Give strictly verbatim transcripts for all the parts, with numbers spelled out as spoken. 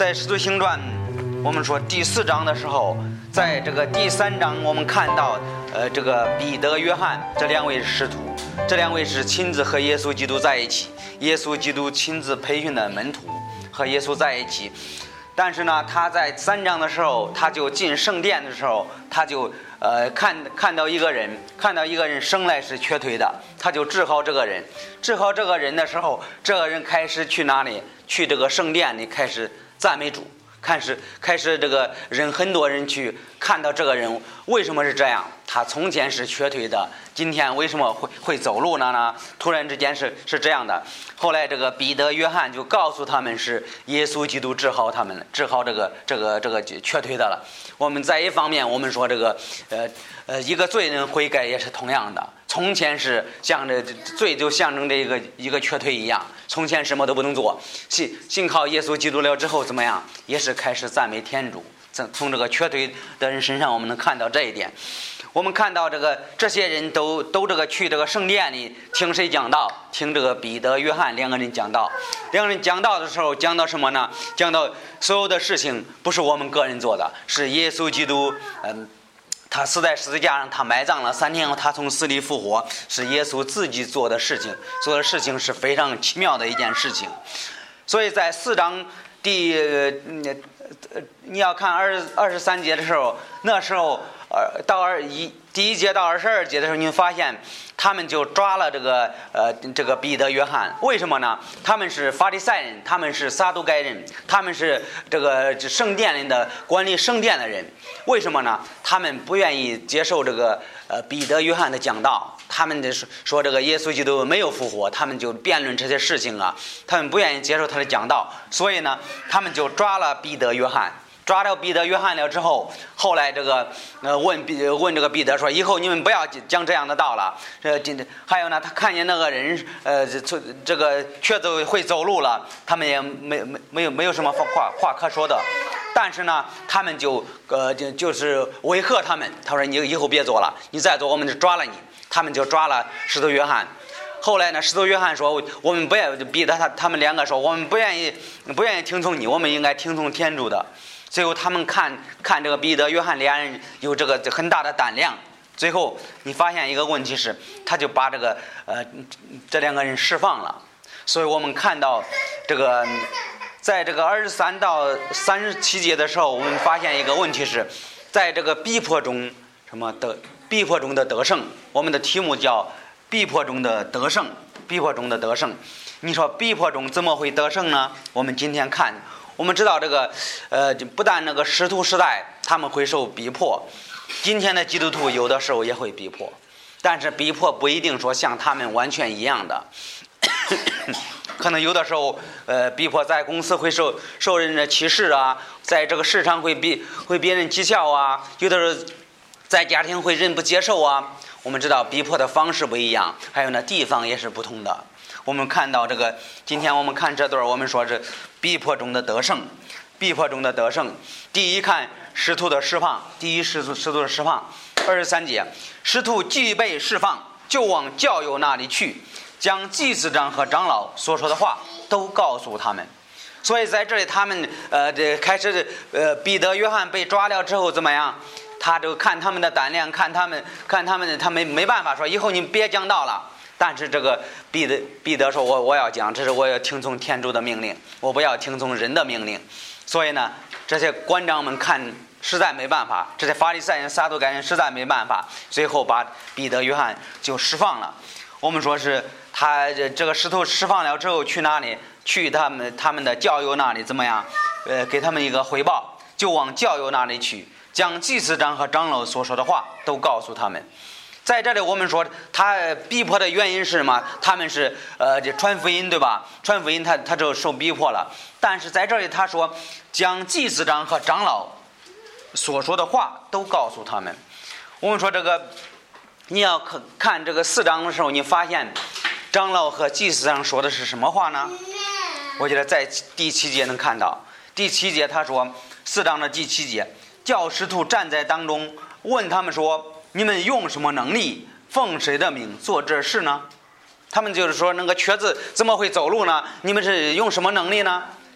在使徒行传我们说第四章的时候，在这个第三章我们看到呃，这个彼得、约翰这两位使徒，这两位是亲自和耶稣基督在一起，耶稣基督亲自培训的门徒和耶稣在一起。但是呢，他在三章的时候，他就进圣殿的时候，他就呃看看到一个人，看到一个人生来是瘸腿的，他就治好这个人。治好这个人的时候，这个人开始去哪里？去这个圣殿里开始赞美主，开始开始这个人很多人去看到这个人为什么是这样？他从前是瘸腿的，今天为什么会会走路了呢？突然之间是是这样的。后来这个彼得、约翰就告诉他们是耶稣基督治好他们了，治好这个这个这个瘸腿的了。我们在一方面我们说这个呃呃一个罪人悔改也是同样的，从前是像这罪就象征着一个一个瘸腿一样，从前什么都不能做，信信靠耶稣基督了之后怎么样？也是开始赞美天主。从这个瘸腿的人身上我们能看到这一点。我们看到这个这些人都都这个去这个圣殿里听谁讲道？听这个彼得、约翰两个人讲道。两个人讲道的时候讲到什么呢？讲到所有的事情不是我们个人做的，是耶稣基督嗯他死在十字架上，他埋葬了，三天后他从死里复活，是耶稣自己做的事情。做的事情是非常奇妙的一件事情。所以在四章第呃你要看二二十三节的时候，那时候呃到二一第一节到二十二节的时候，你会发现他们就抓了这个呃这个彼得、约翰。为什么呢？他们是法利赛人，他们是撒都该人，他们是这个圣殿里的管理圣殿的人。为什么呢？他们不愿意接受这个呃彼得、约翰的讲道，他们的说这个耶稣基督没有复活，他们就辩论这些事情啊，他们不愿意接受他的讲道，所以呢，他们就抓了彼得、约翰。抓到彼得、约翰了之后，后来这个呃问彼问这个彼得说：“以后你们不要讲这样的道了。”呃，还有呢，他看见那个人呃这这个瘸子会走路了，他们也没没没有没有什么话话可说的。但是呢，他们就呃就就是威吓他们，他说：“你以后别做了，你再做我们就抓了你。”他们就抓了使徒约翰。后来呢，使徒约翰说：“我们不愿逼得他，他们两个说，我们不愿意不愿意听从你，我们应该听从天主的。”最后他们看看这个彼得、约翰两人有这个很大的胆量。最后你发现一个问题是，他就把这个呃这两个人释放了。所以我们看到这个在这个二十三到三十七节的时候，我们发现一个问题是，在这个逼迫中什么得逼迫中的得胜。我们的题目叫逼迫中的得胜，逼迫中的得胜。你说逼迫中怎么会得胜呢？我们今天看。我们知道这个，呃，不但那个使徒时代他们会受逼迫，今天的基督徒有的时候也会逼迫，但是逼迫不一定说像他们完全一样的，可能有的时候，呃，逼迫在公司会受受人的歧视啊，在这个市场会比会别人讥笑啊，有的时候在家庭会人不接受啊。我们知道逼迫的方式不一样，还有呢地方也是不同的。我们看到这个，今天我们看这段，我们说是逼迫中的得胜，逼迫中的得胜。第一看使徒的释放，第一使徒使徒的释放，二十三节，使徒既被释放，就往教友那里去，将祭司长和长老所说的话都告诉他们。所以在这里，他们呃这开始呃彼得、约翰被抓了之后怎么样？他就看他们的胆量，看他们看他们，他们没办法说以后你别讲道了。但是这个彼得彼得说我我要讲，这是我要听从天主的命令，我不要听从人的命令。所以呢，这些官长们看实在没办法，这些法利赛人、撒都该人实在没办法，最后把彼得、约翰就释放了。我们说是他这个使徒释放了之后去哪里？去他们他们的教友那里怎么样？呃，给他们一个汇报，就往教友那里去，将祭司长和长老所说的话都告诉他们。在这里我们说他逼迫的原因是什么？他们是呃这传福音，对吧？传福音他他就受逼迫了。但是在这里他说将祭司长和长老所说的话都告诉他们。我们说这个你要看这个四章的时候，你发现长老和祭司长说的是什么话呢？我觉得在第七节能看到。第七节他说，四章的第七节，叫使徒站在当中，问他们说，你们用什么能力奉谁的名做这事呢？他们就是说那个瘸子怎么会走路呢？你们是用什么能力呢？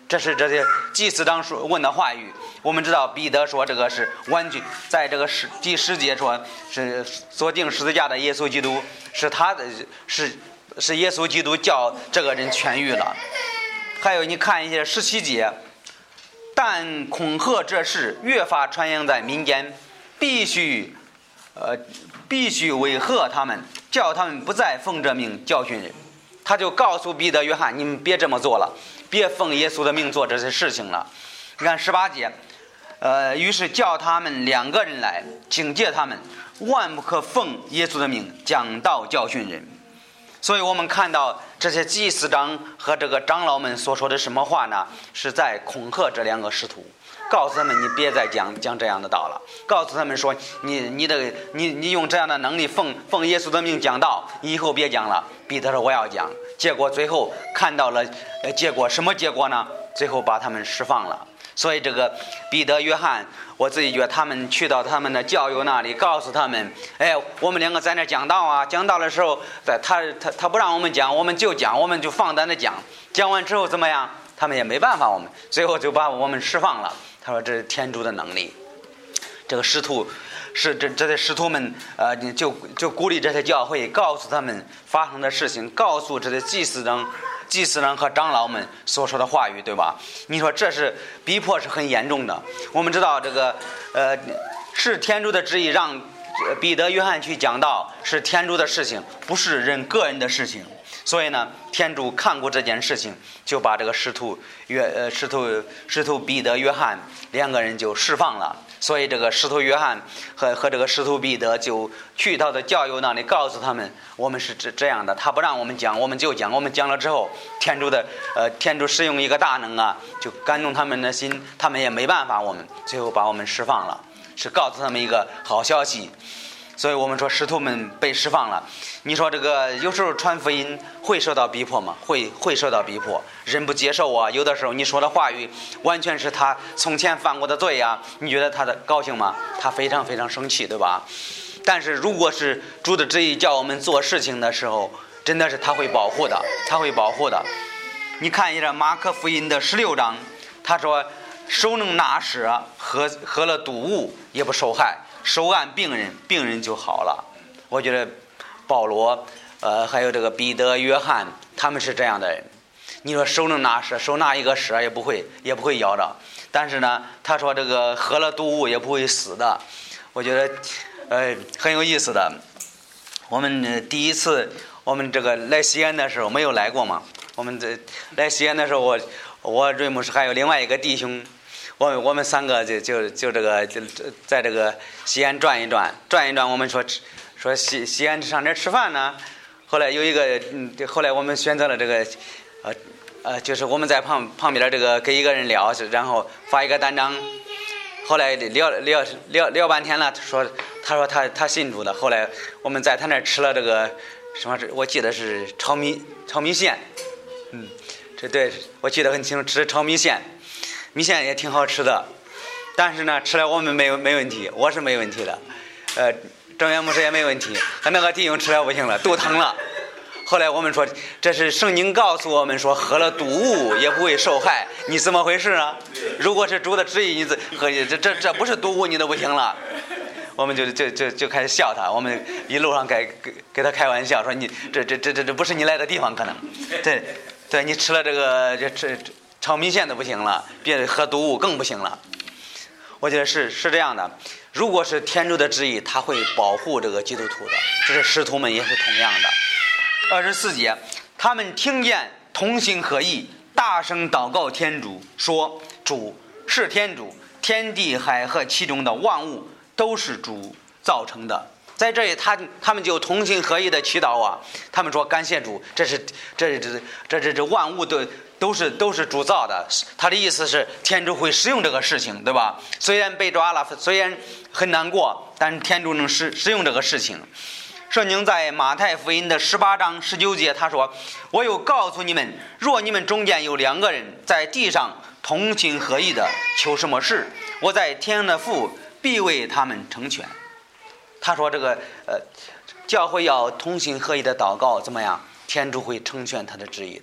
这是这些祭司长说问的话语。我们知道彼得说这个是完全在这个十第十节说是所定十字架的耶稣基督，是他的是是耶稣基督叫这个人痊愈了。还有你看一些十七节，但恐吓这事越发传扬在民间，必须呃必须威吓他们，叫他们不再奉这命教训人。他就告诉彼得约翰，你们别这么做了，别奉耶稣的命做这些事情了。你看十八节，呃，于是叫他们两个人来，警戒他们，万不可奉耶稣的命讲道教训人。所以我们看到这些祭司长和这个长老们所说的什么话呢？是在恐吓这两个使徒，告诉他们你别再讲讲这样的道了，告诉他们说你你的你你用这样的能力奉奉耶稣的命讲道，以后别讲了。彼得说我要讲，结果最后看到了呃结果，什么结果呢？最后把他们释放了。所以这个彼得约翰，我自己觉得他们去到他们的教友那里，告诉他们，哎，我们两个在那讲道啊，讲道的时候，在他他他不让我们讲，我们就讲，我们就放胆的讲，讲完之后怎么样？他们也没办法，我们最后就把我们释放了。他说这是天主的能力。这个使徒是这这些使徒们呃就就鼓励这些教会，告诉他们发生的事情，告诉这些祭司长祭司长和长老们所说的话语，对吧？你说这是逼迫是很严重的。我们知道这个呃是天主的旨意让彼得约翰去讲道，是天主的事情，不是人个人的事情。所以呢，天主看过这件事情，就把这个使徒约呃使徒使徒彼得约翰两个人就释放了。所以这个使徒约翰和和这个使徒彼得就去到的教友那里，告诉他们我们是这这样的，他不让我们讲，我们就讲，我们讲了之后，天主的呃天主使用一个大能啊，就感动他们的心，他们也没办法，我们最后把我们释放了，是告诉他们一个好消息。所以我们说使徒们被释放了。你说这个有时候传福音会受到逼迫吗？会会受到逼迫，人不接受啊。有的时候你说的话语完全是他从前犯过的罪啊，你觉得他的高兴吗？他非常非常生气，对吧？但是如果是主的旨意叫我们做事情的时候，真的是他会保护的，他会保护的。你看一下马可福音的十六章，他说手能拿蛇，喝喝了毒物也不受害，手按病人，病人就好了。我觉得保罗呃还有这个彼得约翰他们是这样的人。你说手能拿蛇，手拿一个蛇也不会也不会咬着，但是呢他说这个喝了毒物也不会死的。我觉得呃很有意思的。我们、呃、第一次我们这个来西安的时候没有来过嘛，我们这来西安的时候，我我瑞姆是还有另外一个弟兄，我们我们三个就就就这个就在这个西安转一转转一转。我们说说西西安上这吃饭呢，后来有一个嗯，后来我们选择了这个呃呃，就是我们在旁旁边的这个跟一个人聊，然后发一个单张。后来聊聊聊聊半天了，说他说他他信主的。后来我们在他那儿吃了这个什么，我记得是炒米炒米线，嗯，这对我记得很清楚，吃炒米线。米线也挺好吃的，但是呢，吃了我们没有没问题，我是没问题的，呃，郑元牧师也没问题，他那个弟兄吃了不行了，肚疼了。后来我们说，这是圣经告诉我们说，喝了毒物也不会受害，你怎么回事啊？如果是主的旨意，你喝这这这不是毒物，你都不行了。我们就就就就开始笑他，我们一路上给给给他开玩笑说，你这这这这这不是你来的地方，可能，对对，你吃了这个这这。这炒米线都不行了，别喝毒物更不行了。我觉得是是这样的，如果是天主的旨意，他会保护这个基督徒的。这是使徒们也是同样的。二十四节，他们听见同心合意，大声祷告天主，说：主是天主，天地海和其中的万物都是主造成的。在这里他他们就同心合意的祈祷啊，他们说感谢主，这是这是这这这这万物都都是都是主造的。他的意思是天主会使用这个事情，对吧？虽然被抓了，虽然很难过，但是天主能使使用这个事情。圣经在马太福音的十八章十九节，他说：我有告诉你们，若你们中间有两个人在地上同心合意的求什么事，我在天上的父必为他们成全。他说这个呃，教会要同心合意的祷告，怎么样？天主会成全他的旨意的。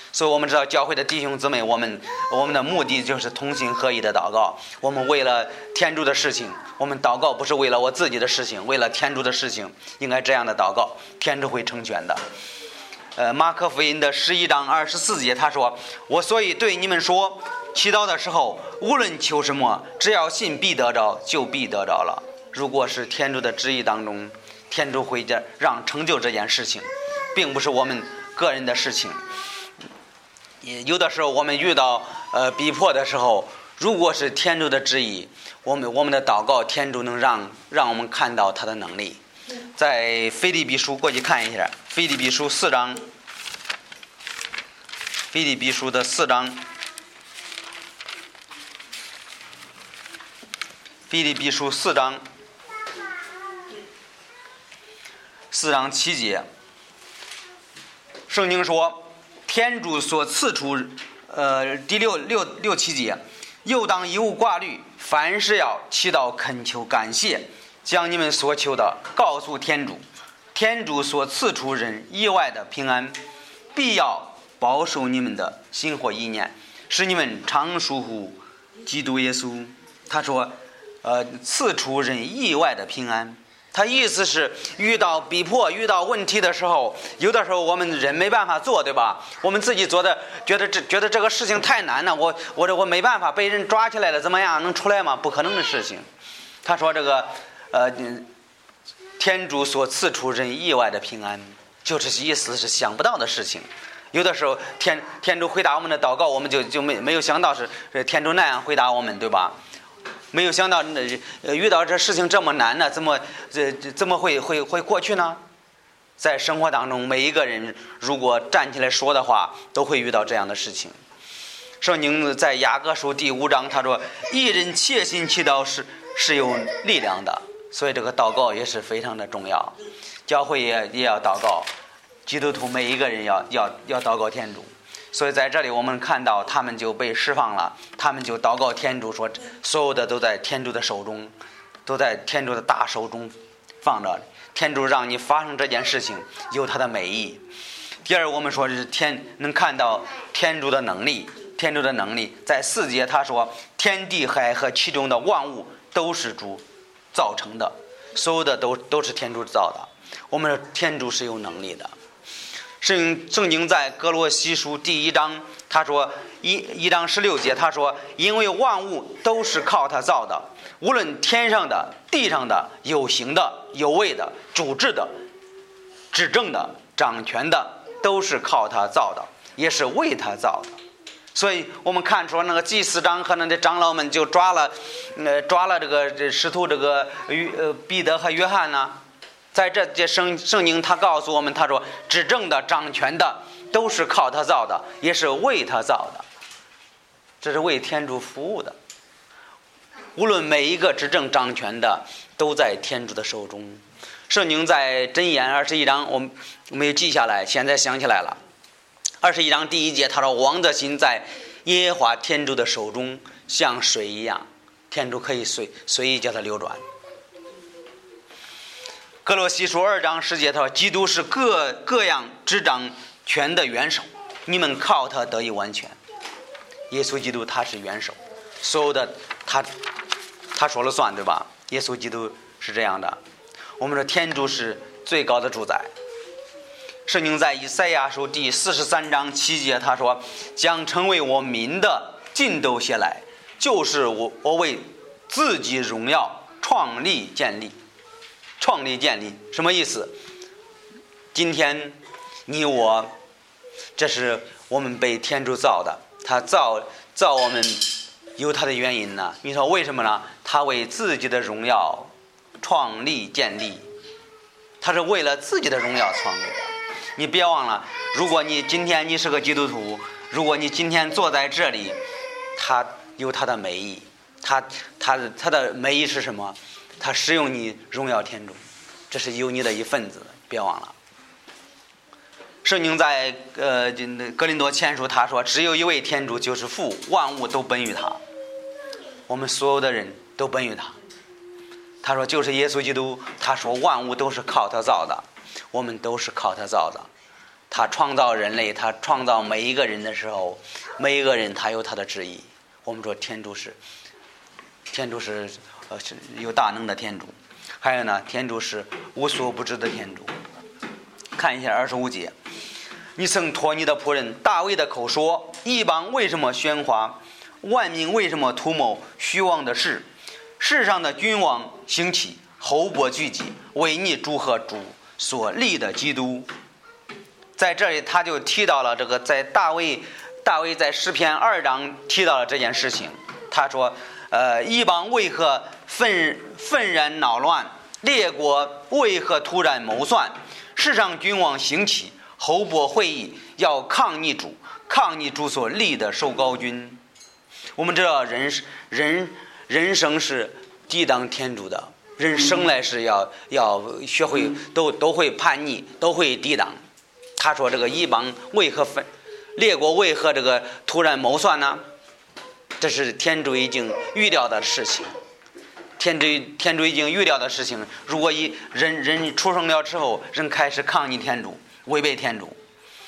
所以我们知道教会的弟兄姊妹，我们我们的目的就是同心合一的祷告。我们为了天主的事情，我们祷告不是为了我自己的事情，为了天主的事情，应该这样的祷告，天主会成全的。呃，马可福音的十一章二十四节，他说：“我所以对你们说，祈祷的时候，无论求什么，只要信必得着，就必得着了。”如果是天主的旨意当中，天主会让成就这件事情，并不是我们个人的事情。有的时候我们遇到呃逼迫的时候，如果是天主的旨意，我们我们的祷告，天主能让让我们看到他的能力。在腓立比书过去看一下，腓立比书四章，腓立比书的四章，腓立比书四章，四章七节，圣经说，天主所赐出，呃，第六六六七节，又当一无挂虑，凡事要祈祷恳求感谢，将你们所求的告诉天主，天主所赐出人意外的平安，必要保守你们的心或意念，使你们常属乎基督耶稣。他说，呃，赐出人意外的平安。他意思是，遇到逼迫、遇到问题的时候，有的时候我们人没办法做，对吧？我们自己做的，觉得这觉得这个事情太难了，我我这我没办法，被人抓起来了，怎么样能出来吗？不可能的事情。他说这个，呃，天主所赐出人意外的平安，就是意思是想不到的事情。有的时候天天主回答我们的祷告，我们就就没没有想到是天主那样回答我们，对吧？没有想到，呃，遇到这事情这么难呢，怎么这怎么会会会过去呢？在生活当中，每一个人如果站起来说的话，都会遇到这样的事情。圣经在雅各书第五章，他说：“一人切心祈祷是是有力量的。”所以这个祷告也是非常的重要。教会也也要祷告，基督徒每一个人要要要祷告天主。所以在这里我们看到他们就被释放了，他们就祷告天主说，所有的都在天主的手中，都在天主的大手中放着。天主让你发生这件事情，有他的美意。第二，我们说是天能看到天主的能力，天主的能力在四节他说，天地海和其中的万物都是主造成的，所有的都都是天主造的。我们说天主是有能力的。圣圣经在哥罗西书第一章，他说一一章十六节，他说，因为万物都是靠他造的，无论天上的、地上的、有形的、有位的、主治的、执政的、掌权的，都是靠他造的，也是为他造的。所以我们看出那个祭司长和那的长老们就抓了，呃，抓了这个这使徒这个呃彼得和约翰呢。在这节圣圣经他告诉我们，他说执政的掌权的都是靠他造的，也是为他造的，这是为天主服务的。无论每一个执政掌权的都在天主的手中。圣经在箴言二十一章，我们没有记下来，现在想起来了。二十一章第一节他说，王的心在耶和华天主的手中，像水一样，天主可以随随意叫它流转。哥罗西书二章十节他说，基督是各各样执掌权的元首，你们靠他得以完全。耶稣基督他是元首，所有的他他说了算，对吧？耶稣基督是这样的。我们说天主是最高的主宰。圣经在以赛亚书第四十三章七节他说，将成为我民的尽都写来，就是我我为自己荣耀创立建立。创立建立什么意思？今天你我，这是我们被天主造的，他造造我们有他的原因呢。你说为什么呢？他为自己的荣耀创立建立，他是为了自己的荣耀创立的。你别忘了，如果你今天你是个基督徒，如果你今天坐在这里，他有他的美意，他他他的美意是什么？他使用你荣耀天主，这是有你的一份子，别忘了。圣经在呃哥林多前书他说，只有一位天主，就是父，万物都本于他，我们所有的人都本于他。他说就是耶稣基督，他说万物都是靠他造的，我们都是靠他造的。 他创造人类，他创造每一个人的时候，每一个人他有他的旨意。我们说天主是天主是呃是有大能的天主，还有呢，天主是无所不知的天主。看一下二十五节，你曾托你的仆人大卫的口说：异邦为什么喧哗？万民为什么图谋虚妄的事？世上的君王兴起，侯伯聚集，为你主和主所立的基督。在这里他就提到了这个，在大卫大卫在诗篇二章提到了这件事情。他说呃，异邦为何愤愤然恼乱？列国为何突然谋算？世上君王兴起，侯伯会议，要抗逆主，抗逆主所立的受膏君。我们知道人人人生是抵挡天主的，人生来是要要学会都都会叛逆，都会抵挡。他说这个异邦为何分，列国为何这个突然谋算呢？这是天主已经预料的事情，天主天主已经预料的事情。如果一人人出生了之后，人开始抗逆天主，违背天主，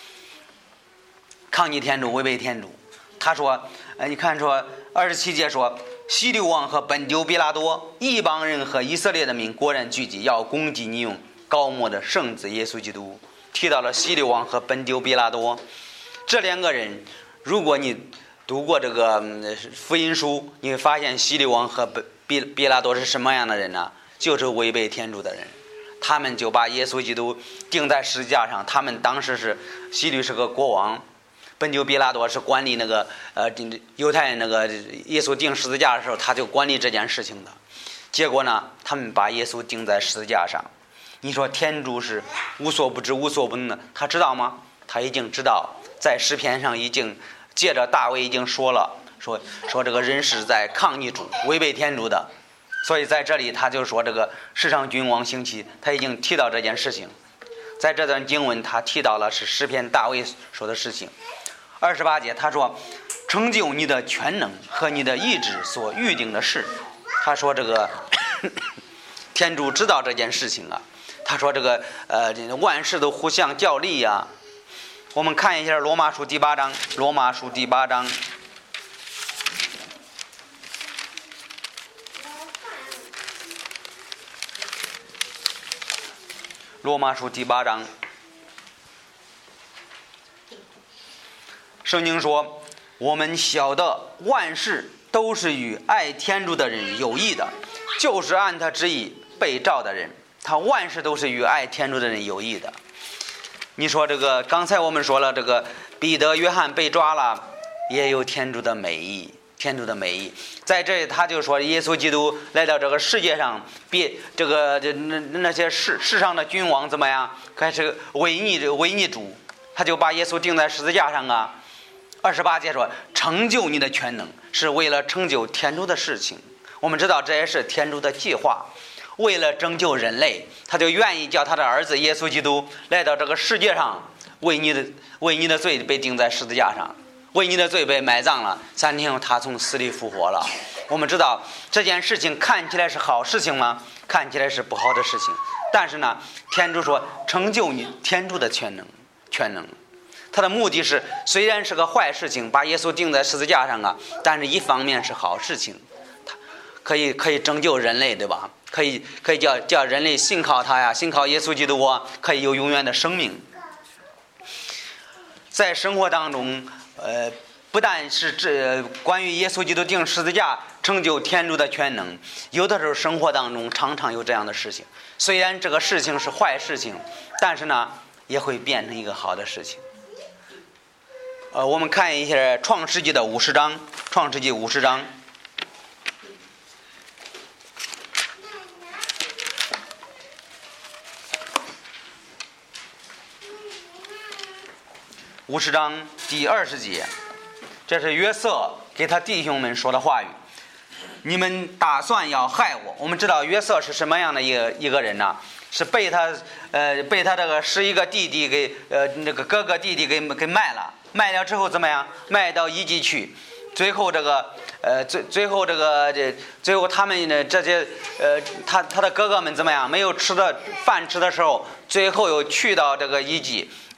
抗逆天主，违背天主。他说，呃，你看说二十七节说，希律王和本丢比拉多，异邦人和以色列的民果然聚集，要攻击你用膏抹的圣子耶稣基督。提到了希律王和本丢比拉多这两个人，如果你读过这个福音书，你会发现希律王和比比拉多是什么样的人呢？就是违背天主的人。他们就把耶稣基督钉在十字架上。他们当时是希律是个国王，本丢比拉多是管理那个呃犹太人那个耶稣钉十字架的时候，他就管理这件事情的。结果呢，他们把耶稣钉在十字架上。你说天主是无所不知无所不能的，他知道吗？他已经知道，在诗篇上已经借着大卫已经说了，说说这个人是在抗逆主，违背天主的。所以在这里他就说这个世上君王兴起，他已经提到这件事情。在这段经文他提到了是诗篇大卫说的事情。二十八节他说，成就你的全能和你的意志所预定的事。他说这个天主知道这件事情啊。他说这个呃万事都互相较力啊。我们看一下罗马书第八章，罗马书第八章罗马书第八章，圣经说，我们晓得万事都是与爱天主的人有益的，就是按他旨意被召的人。他万事都是与爱天主的人有益的。你说这个刚才我们说了，这个彼得约翰被抓了，也有天主的美意，天主的美意。在这里他就说，耶稣基督来到这个世界上，别这个那那些世世上的君王怎么样，开始违逆违逆主，他就把耶稣钉在十字架上啊。二十八节说，成就你的全能，是为了成就天主的事情。我们知道这也是天主的计划。为了拯救人类，他就愿意叫他的儿子耶稣基督来到这个世界上，为你的为你的罪被钉在十字架上，为你的罪被埋葬了，三天后他从死里复活了。我们知道这件事情看起来是好事情吗？看起来是不好的事情。但是呢，天主说成就你天主的全能，全能。他的目的是虽然是个坏事情，把耶稣钉在十字架上啊，但是一方面是好事情，他可以可以拯救人类，对吧？可以可以叫叫人类信靠他呀，信靠耶稣基督啊，可以有永远的生命。在生活当中，呃，不但是这关于耶稣基督钉十字架成就天主的全能，有的时候生活当中常常有这样的事情。虽然这个事情是坏事情，但是呢，也会变成一个好的事情。呃，我们看一下创世纪的五十章，创世纪五十章。五十章第二十节，这是约瑟给他弟兄们说的话语。你们打算要害我。我们知道约瑟是什么样的一个一个人呢？是被他呃被他这个十一个弟弟给呃那个哥哥弟弟给给卖了，卖了之后怎么样？卖到伊及去，最后这个呃最最后这个这最后他们呢这些呃他他的哥哥们怎么样？没有吃的饭吃的时候，最后又去到这个伊及。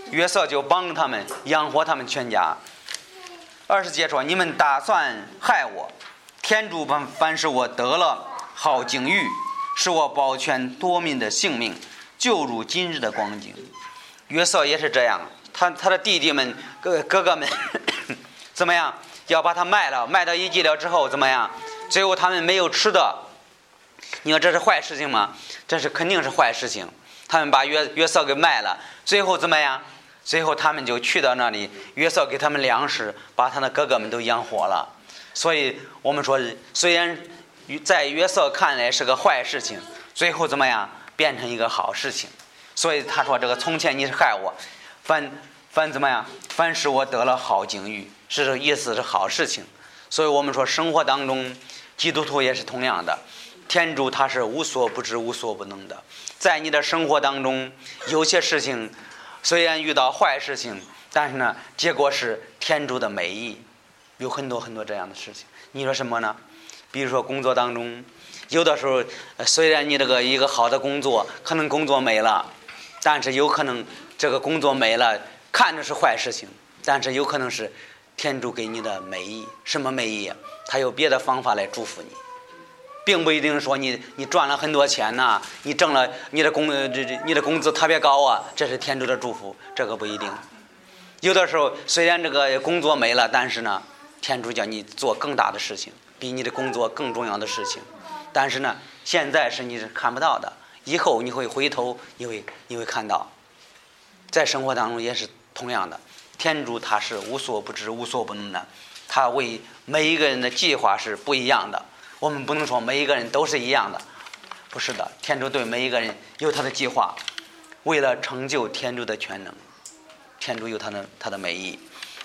约瑟就帮助他们养活他们全家。二十节说：你们打算害我，天主凡凡是我得了好境遇，使我保全多民的性命，就如今日的光景。约瑟也是这样，他他的弟弟们哥哥哥们怎么样，要把他卖了，卖到一季了之后怎么样，最后他们没有吃的。你说这是坏事情吗？这是肯定是坏事情。他们把约约瑟给卖了，最后怎么样？最后他们就去到那里，约瑟给他们粮食，把他的哥哥们都养活了。所以我们说，虽然在约瑟看来是个坏事情，最后怎么样变成一个好事情。所以他说这个从前你是害我，凡凡怎么样，凡使我得了好境遇，是这个意思，是好事情。所以我们说生活当中基督徒也是同样的，天主他是无所不知无所不能的。在你的生活当中有些事情虽然遇到坏事情，但是呢结果是天主的美意，有很多很多这样的事情。你说什么呢？比如说工作当中，有的时候虽然你这个一个好的工作可能工作没了，但是有可能这个工作没了看着是坏事情，但是有可能是天主给你的美意。什么美意？他有别的方法来祝福你，并不一定说你你赚了很多钱呐、啊，你挣了你的工这这你的工资特别高啊，这是天主的祝福，这个不一定。有的时候虽然这个工作没了，但是呢天主叫你做更大的事情，比你的工作更重要的事情，但是呢现在是你是看不到的，以后你会回头你会你会看到。在生活当中也是同样的，天主他是无所不知无所不能的，他为每一个人的计划是不一样的。我们不能说每一个人都是一样的，不是的，天主对每一个人有他的计划，为了成就天主的全能，天主有他的他的美意。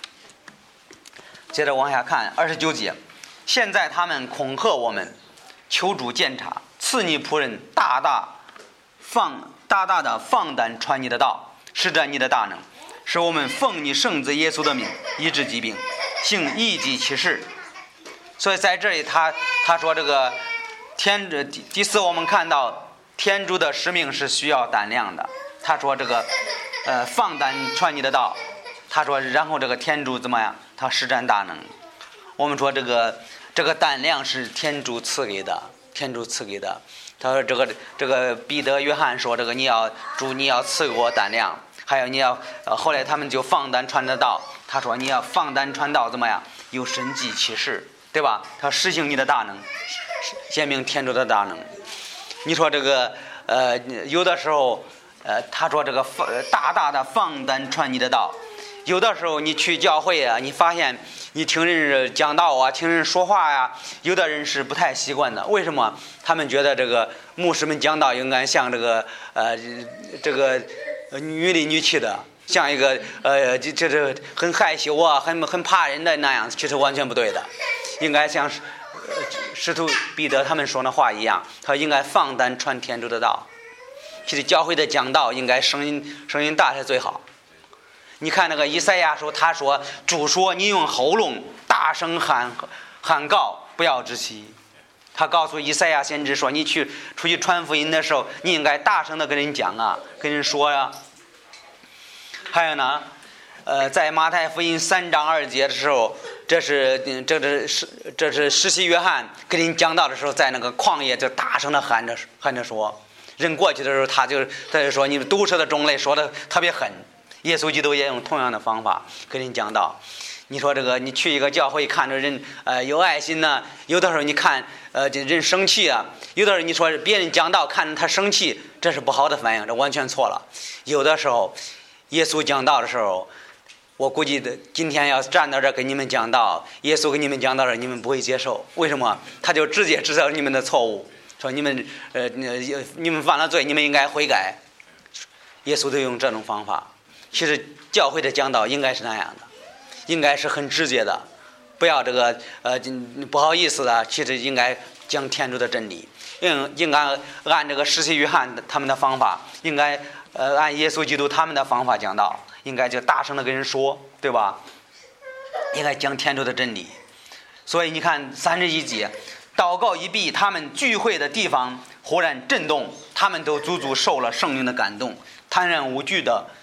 接着往下看二十九节，现在他们恐吓我们，求主鉴察，赐你仆人大大放大大的放胆传你的道，施展你的大能，使我们奉你圣子耶稣的名医治疾病，行异己奇事。所以在这里他他说这个天第第四，我们看到天主的使命是需要胆量的。他说这个呃放胆传你的道，他说然后这个天主怎么样，他施展大能。我们说这个这个胆量是天主赐给的，天主赐给的。他说这个这个彼得约翰说这个你要主你要赐给我胆量，还有你要呃后来他们就放胆传的道，他说你要放胆传道怎么样，有神迹奇事，对吧？他实行你的大能，显明天主的大能。你说这个呃有的时候呃他说这个大大的放胆传你的道，有的时候你去教会啊，你发现你听人讲道啊，听人说话呀、啊，有的人是不太习惯的。为什么？他们觉得这个牧师们讲道应该像这个呃这个女里女气的，像一个呃这这这很害羞啊，很很怕人的那样，其实完全不对的。应该像使徒彼得他们说的话一样，他应该放胆传天主的道。其实教会的讲道应该声音声音大是最好。你看那个以赛亚书，他说主说你用喉咙大声喊喊告，不要窒息。他告诉以赛亚先知说，你去出去传福音的时候，你应该大声的跟人讲啊，跟人说呀、啊。还有呢呃，在马太福音三章二节的时候，这是这是这是施洗约翰跟人讲道的时候，在那个旷野就大声的喊着喊着说，人过去的时候，他就他就说你们毒蛇的种类说的特别狠。耶稣基督也用同样的方法跟人讲道。你说这个你去一个教会看着人呃有爱心呢、啊，有的时候你看呃这人生气啊，有的时候你说别人讲道看着他生气，这是不好的反应，这完全错了。有的时候耶稣讲道的时候，我估计的今天要站到这儿给你们讲道，耶稣给你们讲道的你们不会接受。为什么？他就直接知道你们的错误，说你们呃你们犯了罪，你们应该悔改。耶稣都用这种方法。其实教会的讲道应该是那样的，应该是很直接的，不要这个呃不好意思的，其实应该讲天主的真理，应应该按这个施洗约翰他们的方法，应该呃按耶稣基督他们的方法讲道，应该就大声的跟人说，对吧？应该讲天主的真理。所以你看三十一节，祷告一毕，他们聚会的地方忽然震动，他们都足足受了圣灵的感动，坦然无惧的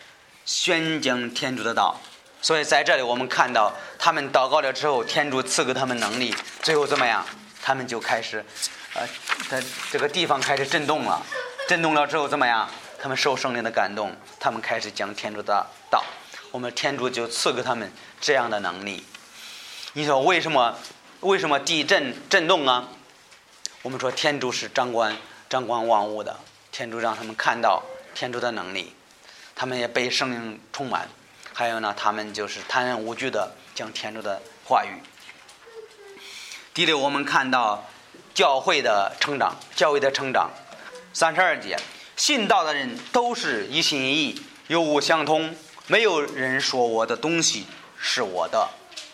宣讲天主的道。所以在这里我们看到他们祷告了之后，天主赐给他们能力，最后怎么样？他们就开始呃在这个地方开始震动了，震动了之后怎么样？他们受圣灵的感动，他们开始讲天主的道，我们天主就赐给他们这样的能力。你说为什么为什么地震震动啊？我们说天主是掌管掌管万物的，天主让他们看到天主的能力，他们也被圣灵充满，还有呢，他们就是坦然无惧的讲天主的话语。第六，我们看到教会的成长，教会的成长。三十二节，信道的人都是一心一意，有物相通，没有人说我的东西是我的。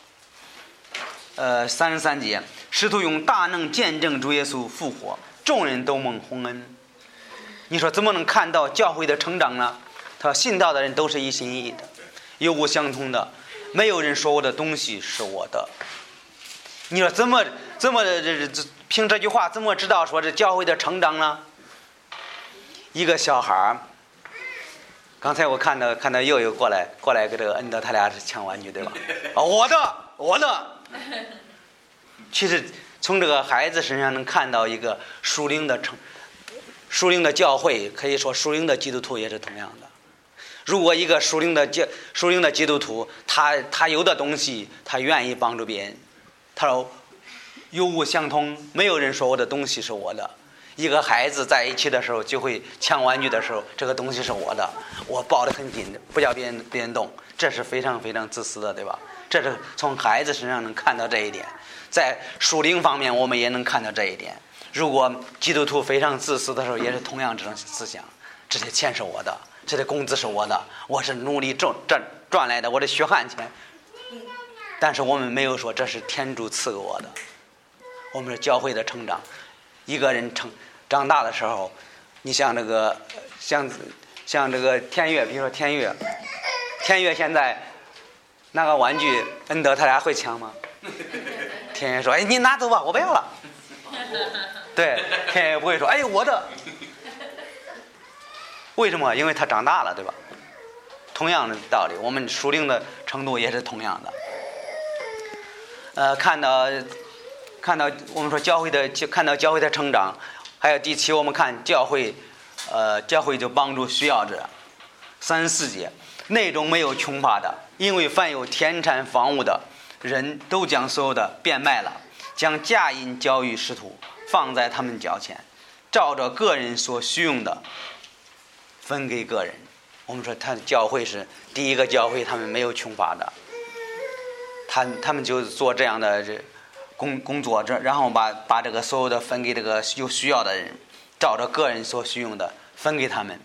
呃，三十三节，使徒用大能见证主耶稣复活，众人都蒙洪恩。你说怎么能看到教会的成长呢？他说信道的人都是一心一意的，有物相通的，没有人说我的东西是我的。你说怎么怎么这这凭这句话怎么知道说这教会的成长呢？一个小孩，刚才我看到看到佑佑过来过来跟这个恩德他俩是抢玩具对吧？啊，我的我的。其实从这个孩子身上能看到一个属灵的成属灵的教会，可以说属灵的基督徒也是同样的。如果一个属灵的教属灵的基督徒，他他有的东西他愿意帮助别人，他说有物相通，没有人说我的东西是我的。一个孩子在一起的时候就会抢玩具的时候，这个东西是我的，我抱得很紧，不叫别人别人动，这是非常非常自私的，对吧？这是从孩子身上能看到这一点。在属灵方面我们也能看到这一点。如果基督徒非常自私的时候，也是同样这种思想，这些钱是我的，这些工资是我的，我是努力挣赚赚来的，我的血汗钱。但是我们没有说这是天主赐给我的。我们是教会的成长，一个人成长大的时候，你像这个像像这个天悦，比如说天悦，天悦现在那个玩具恩德他俩会抢吗？天悦说：“哎，你拿走吧，我不要了。”对，天悦不会说：“哎，我的。”为什么？因为他长大了，对吧？同样的道理，我们属灵的程度也是同样的。呃，看到看到我们说教会的看到教会的成长，还有第七，我们看教会，呃，教会就帮助需要者。三十四节，内中没有穷乏的，因为凡有田产房屋的人都将所有的变卖了，将价银交与使徒，放在他们脚前，照着个人所需用的分给个人。我们说他的教会是第一个教会，他们没有穷乏的，他他们就做这样的这工工作，这然后把把这个所有的分给这个有需要的人，照着个人所需用的分给他们。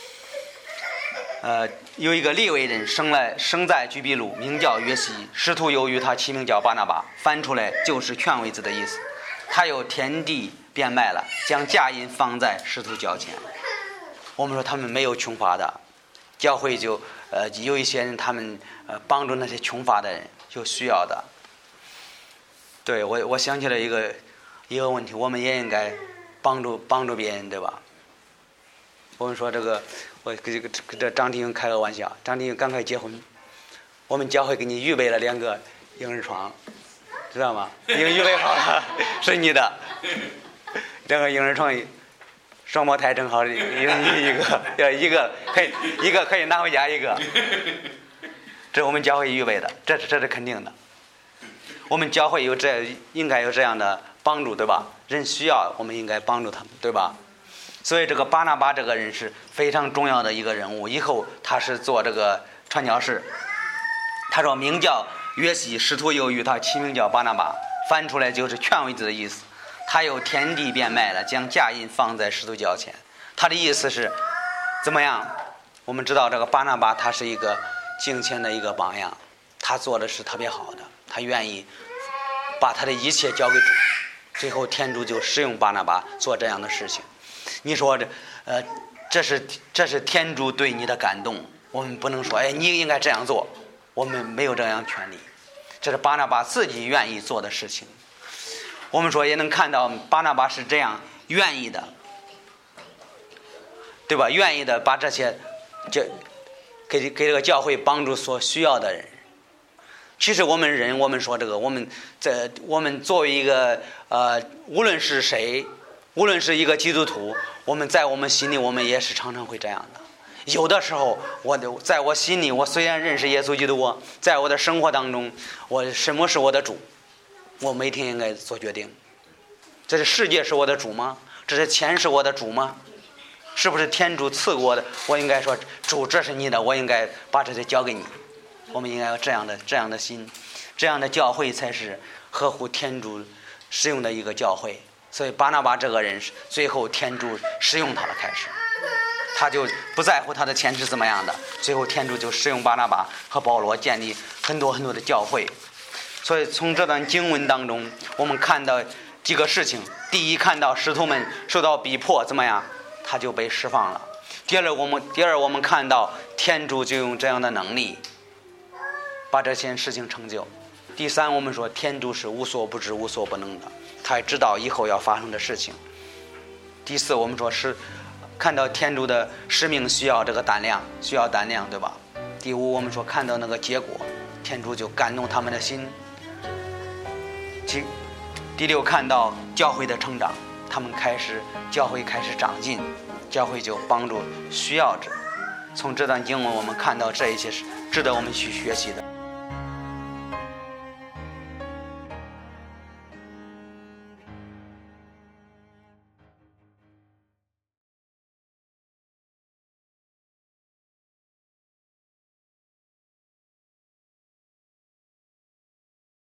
呃，有一个利未人生来生在居比路，名叫约西，使徒由于他起名叫巴拿巴，翻出来就是劝慰子的意思。他有田地变卖了，将价银放在使徒脚前。我们说他们没有穷乏的，教会就呃有一些人他们呃帮助那些穷乏的人有需要的。对，我我想起了一个一个问题，我们也应该帮助帮助别人，对吧？我们说这个，我给这个这张弟兄开个玩笑，张弟兄刚开结婚，我们教会给你预备了两个婴儿床，知道吗？已经预备好了，是你的。两个婴儿床，双胞胎正好一一个，要一个可以一个可以拿回家一个，这是我们教会预备的，这是这是肯定的。我们教会有这应该有这样的帮助，对吧？人需要，我们应该帮助他们，对吧？所以这个巴拿巴这个人是非常重要的一个人物，以后他是做这个传教士。他说名叫约西，使徒又与他起名叫巴拿巴，翻出来就是劝慰子的意思。他有田地变卖了，将价银放在使徒脚前。他的意思是怎么样？我们知道这个巴拿巴他是一个敬虔的一个榜样，他做的是特别好的，他愿意把他的一切交给主，最后天主就使用巴拿巴做这样的事情。你说这呃这是这是天主对你的感动，我们不能说哎你应该这样做，我们没有这样权利，这是巴拿巴自己愿意做的事情。我们说也能看到巴拿巴是这样愿意的，对吧？愿意的把这些这给给这个教会帮助所需要的人。其实我们人，我们说这个，我们在我们作为一个呃，无论是谁，无论是一个基督徒，我们在我们心里，我们也是常常会这样的。有的时候，我的在我心里，我虽然认识耶稣基督，我在我的生活当中，我什么是我的主？我每天应该做决定。这是世界是我的主吗？这是钱是我的主吗？是不是天主赐我的？我应该说，主，这是你的，我应该把这些交给你。我们应该有这样的这样的心，这样的教会才是合乎天主使用的一个教会。所以巴拿巴这个人，最后天主使用他了，开始他就不在乎他的钱是怎么样的，最后天主就使用巴拿巴和保罗建立很多很多的教会。所以从这段经文当中，我们看到几个事情。第一，看到使徒们受到逼迫，怎么样，他就被释放了。第二，我们第二我们看到天主就用这样的能力把这件事情成就。第三，我们说天主是无所不知无所不能的，他也知道以后要发生的事情。第四，我们说是看到天主的使命需要这个胆量，需要胆量，对吧？第五，我们说看到那个结果，天主就感动他们的心。第第六，看到教会的成长，他们开始教会开始长进，教会就帮助需要者。从这段经文我们看到这一些是值得我们去学习的。